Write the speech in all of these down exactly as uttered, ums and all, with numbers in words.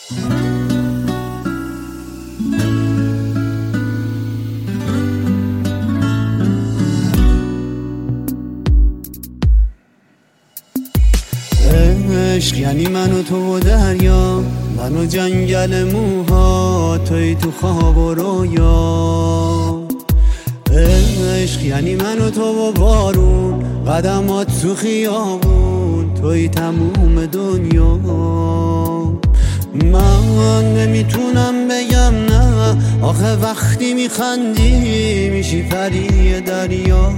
عشق یعنی من و تو و دریا، من و جنگل موها، توی تو خواب و رویا. عشق یعنی من و تو و بارون، قدمات تو خیابون، توی تموم دنیا. من نمیتونم بگم نه، آخه وقتی میخندی میشی پری دریا.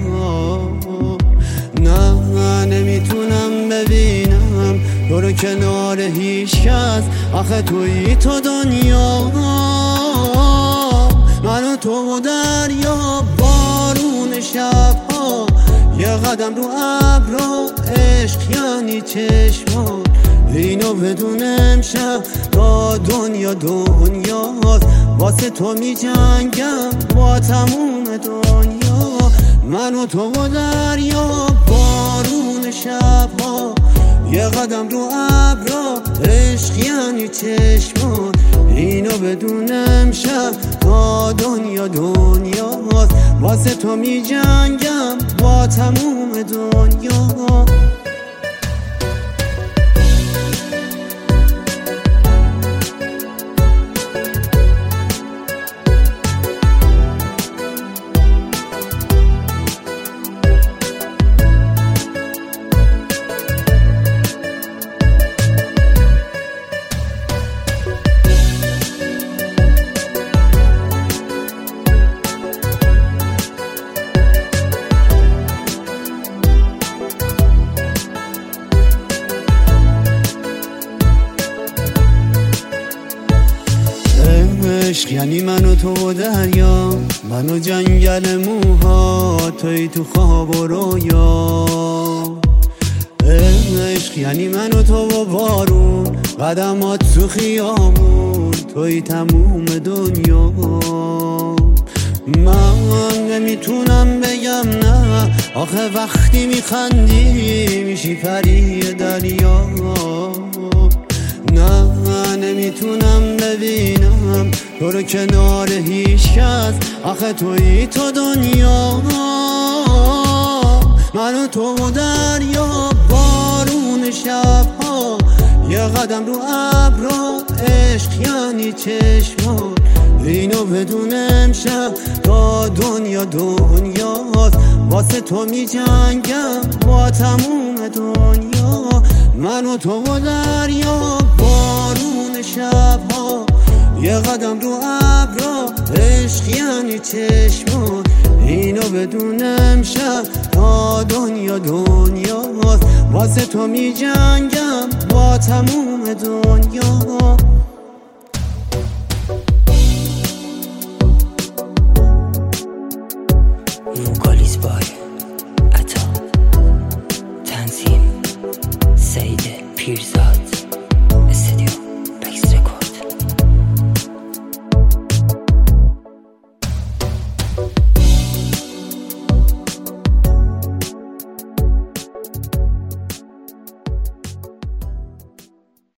نه نمیتونم ببینم تو رو کنار هیچ کس، آخه توی تو دنیا. من و تو و دریا، بارون شبها، یه قدم رو ابرا. عشق یعنی چشمان، اینو بدون امشب تا دنیا دنیاست. واسه تو می جنگم با تموم دنیا. من و تو و دریا، بارون شبها، یه قدم رو ابرا. عشق یعنی چشمان، اینو بدون امشب تا دنیا دنیاست. واسه تو می جنگم با تموم دنیا. عشق یعنی من و تو و دریا، من و جنگل موها، توی تو خواب و رویا. عشق یعنی من و تو و بارون، قدمات تو خیابون، توی تموم دنیا. من نمیتونم بگم نه، آخه وقتی میخندی میشی پری دریا. نه نمیتونم ببینم تو رو کنار هیچ کس، آخه توی تو دنیا. من و تو و دریا، بارون شبها، یه قدم رو ابرا. عشق یعنی چشمان، اینو بدون امشب تا دنیا دنیاست. واسه تو می جنگم با تموم دنیا. من و تو و دریا، بارون شبها، یه قدم رو ابرا. عشق یعنی چشمان، اینو بدون امشب تا دنیا دنیاست. واسه تو می جنگم با تموم دنیا. Vocalist by